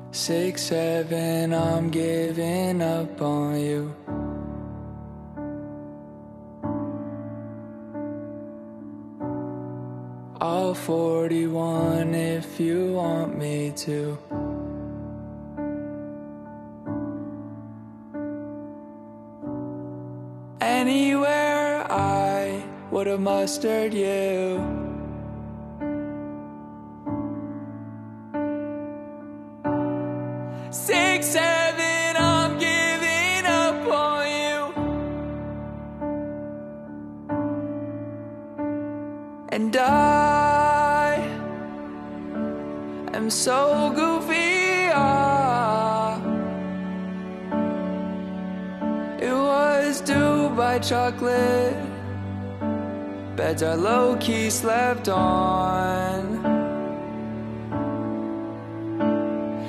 6, 7, I'm giving up on you. I'll 41 if you want me to. Anywhere I would've mustered you. Six, 7, I'm giving up on you. And I am so goofy, it was Dubai chocolate. Beds are low-key slept on.